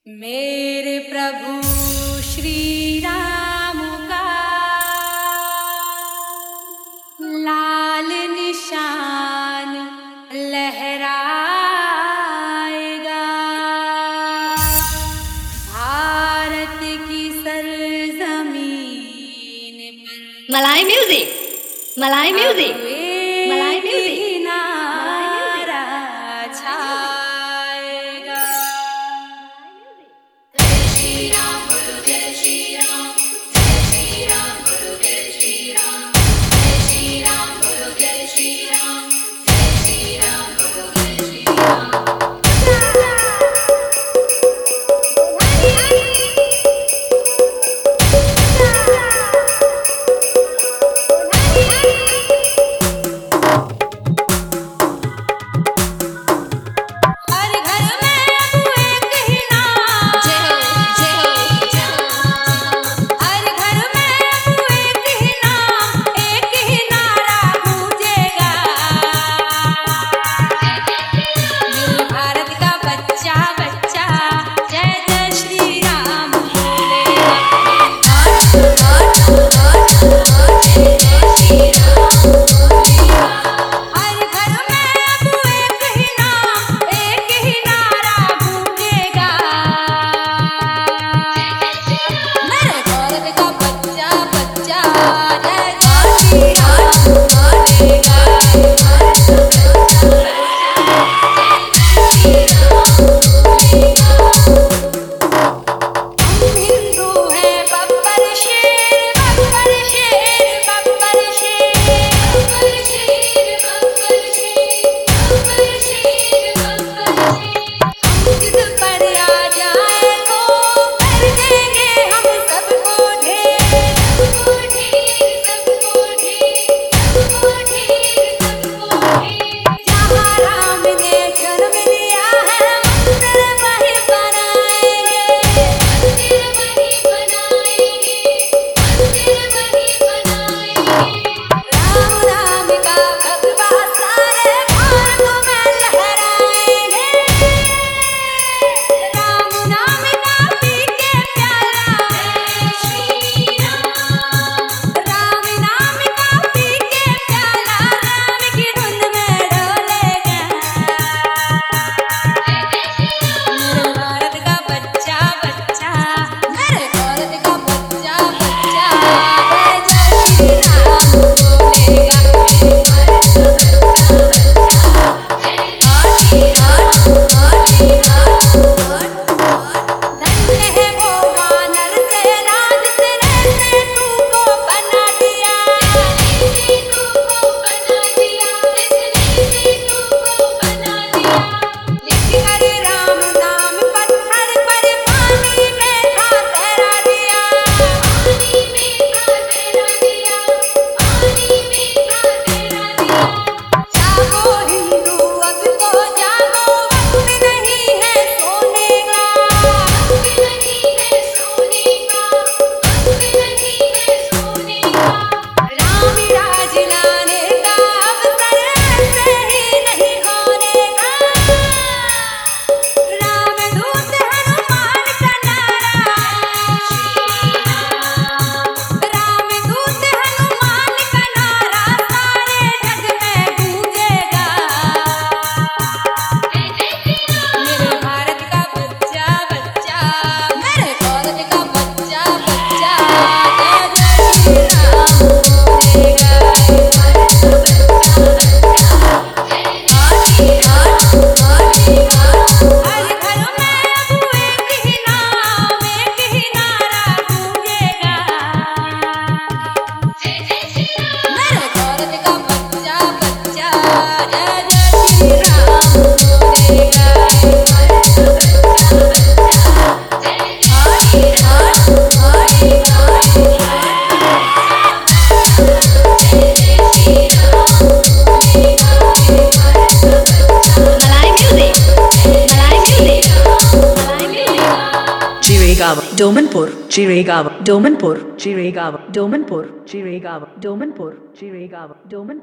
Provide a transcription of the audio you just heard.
मेरे प्रभु श्री राम का लाल निशान लहराएगा, भारत की सरजमीन पर मलाई म्यूजिक, मलाई म्यूजिक, मलाई म्यूजिक। नारा छाएगा। श्री राम बोलो, जय श्री राम, जय श्री राम बोलो, जय श्री राम, जय श्री राम बोलो, जय श्री राम, जय श्री राम बोलो, जय श्री राम। हर घर में अब एक ही नाम, जय हो जय हो जय हो। हर घर में अब एक ही नाम, एक ही नारा गूंजेगा। मेरे भारत का बच्चा बच्चा जय जय श्री राम बोलेगा। हर घर में अब एक ही नाम, एक ही नारा गूंजेगा। मेरे भारत का बच्चा बच्चा जय जय श्री राम बोलेगा। हम हिंदू हैं बब्बर शेर, बब्बर शेर, बब्बर शेर, बब्बर शेर, बब्बर शेर, बब्बर शेर, बब्बर शेर। हम जिद पर आ जाए तो कर देंगे हम सबको ढेर, सबको ढेर, सबको ढेर, सबको ढेर, सबको ढेर। जहाँ राम ने जन्म लिया है मंदिर वही बनाएंगे, मंदिर वही बनाएंगे, मंदिर वही बनाएंगे। राम नाम का भगवा सारे भारत में लहराएंगे। राम नाम का पी के प्याला जय श्री राम, राम नाम का पी के प्याला राम की धुन में डोलेगा। मेरे भारत का बच्चा बच्चा, मेरे भारत का बच्चा बच्चा जय जय श्री राम बोलेगा। धन्य है वो वानर से राज तेरे से तू को बना दिया, जिसने तू को बना दिया, जिसने तू को बना दिया। लिख कर राम नाम पत्थर पर पानी में था तैरा दिया, पानी में था तैरा दिया, पानी में था तैरा दिया। जागो हिंदू अब तो जागो, वक्त नहीं है सोने का, वक्त नहीं है सोने का, वक्त नहीं है सोने का। राम राज लाने का अवसर ऐसे ही नहीं होने का। राम दूत हनुमान का नारा राम दूत हनुमान का नारा सारे जग में गूंजेगा। मेरे भारत का बच्चा बच्चा, मेरे भारत का बच्चा बच्चा जय जय श्री राम बोलेगा। हर घर में अब एक ही नाम, एक ही नारा गूंजेगा। मेरे भारत का बच्चा बच्चा जय जय श्री राम बोलेगा। मलाई म्यूजिक, मलाई म्यूजिक, मलाई music. Chiregaon, Domanpur, Chiregaon, Domanpur, Chiregaon, Domanpur, Chiregaon, Domanpur, Chiregaon, Domanpur.